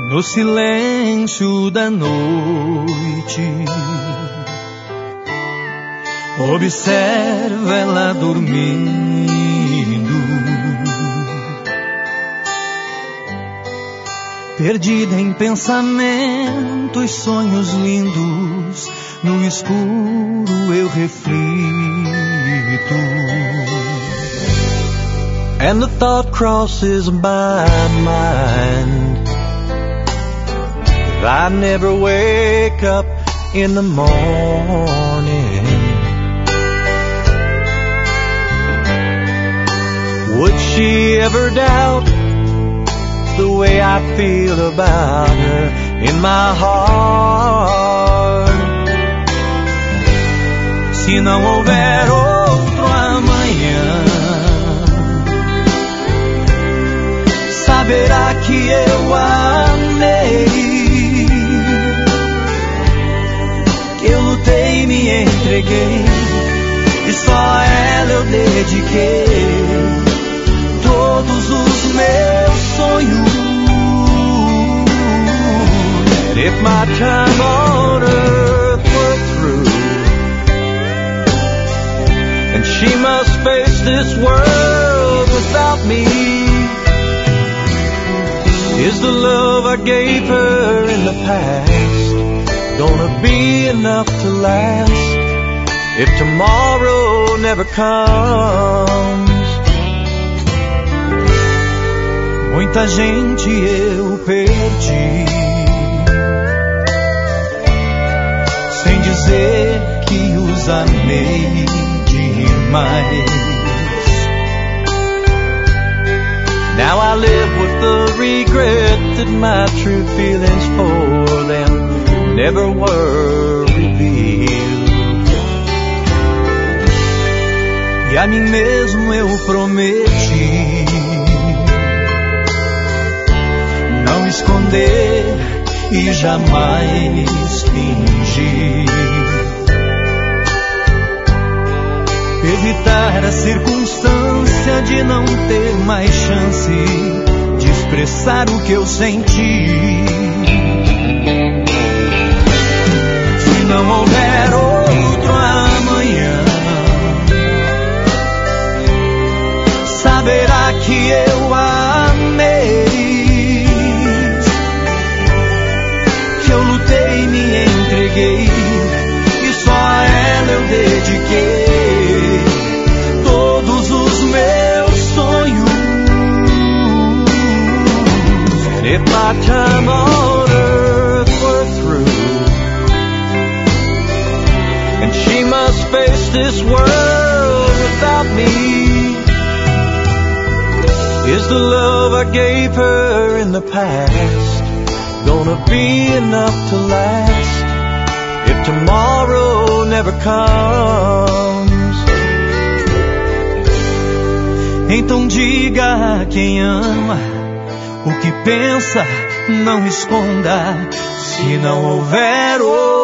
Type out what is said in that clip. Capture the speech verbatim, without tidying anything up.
no silêncio da noite. Observa ela dormindo, perdida em pensamentos, sonhos lindos, no escuro eu reflito. And the thought crosses my mind that I never wake up in the morning. Would she ever doubt the way I feel about her in my heart? Se não houver outro amanhã, saberá que eu amei, que eu lutei, me entreguei, e só a ela eu dediquei todos os meus sonhos. And if my time on earth were through, and she must face this world without me, is the love I gave her in the past gonna be enough to last if tomorrow never comes? Muita gente eu perdi, sem dizer que os amei demais. Now I live with the regret that my true feelings for them never were revealed. E a mim mesmo eu prometi não esconder e jamais fingir, evitar a circunstância de não ter mais chance de expressar o que eu senti. Se não houver outro amanhã, saberá que eu amei, que eu lutei, me entreguei, e só a ela eu dediquei todos os meus sonhos. And if my time on earth were through, and she must face this world without me, is the love I gave her in the past gonna be enough to last if tomorrow never comes? Então diga a quem ama o que pensa, não esconda, se não houver outro